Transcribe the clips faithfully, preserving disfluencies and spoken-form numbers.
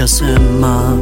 کس من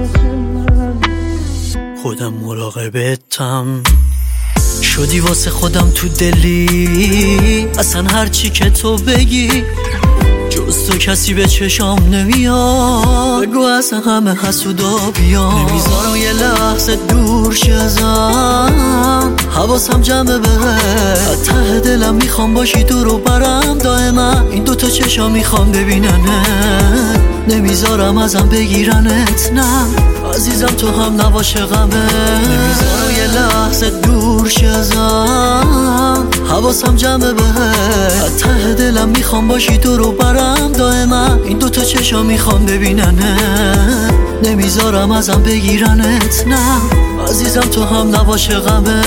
خودم مراقبتم شدی واسه خودم تو دلی اصلا هرچی که تو بگی جز تو کسی به چشام نمیاد بگو اصلا همه حسودا بیان نمیذارم یه لحظه دور شزم حواسم جمعه بهت ته دلم میخوام باشی دور و برم دائما این دوتا چشام میخوام ببیننه نمیذارم ازم بگیرنت نه عزیزم تو هم نباشه غمه نمیذارم یه لحظه دور شزم حواسم جمعه بهت ته دلم میخوام باشی دور و برم دائما این دوتا چشام میخوام ببیننه نمیذارم ازم بگیرنت نه عزیزم تو هم نباشه غمه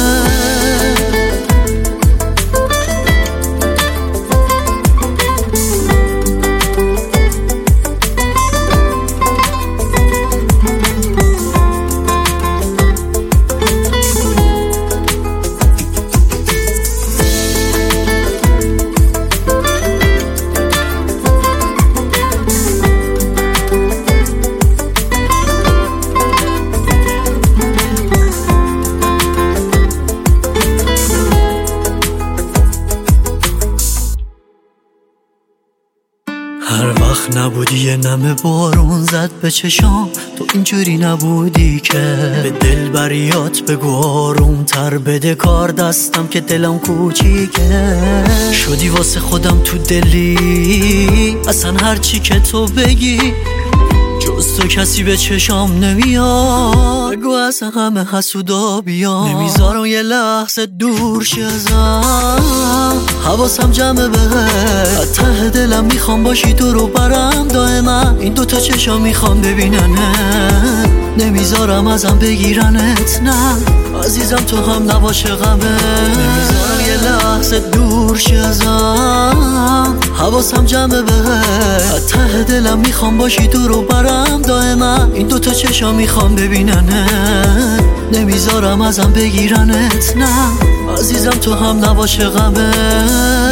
هر وقت نبودی یه نمه بارون زد به چشام تو اینجوری نبودی که به دل بریات بگو آروم تر بده کار دستم که دلم کوچیکه شدی واسه خودم تو دلی اصلا هرچی که تو بگی جز تو کسی به چشام نمیاد بگو اصلا همه حسودا بیان نمیذارم یه لحظه دور شزم حواسم جمعه بهت ته دلم میخوام باشی دور و برم دائما این دوتا چشام میخوام ببیننه نمیذارم ازم بگیرنت نه عزیزم تو هم نباشه غمه نمیذارم یه لحظه دور شزم حواسم جمعه بهت ته دلم میخوام باشی دور و برم دائما این دوتا چشام میخوام ببیننه نمیذارم ازم بگیرنت نه عزیزم تو هم نباشه غمه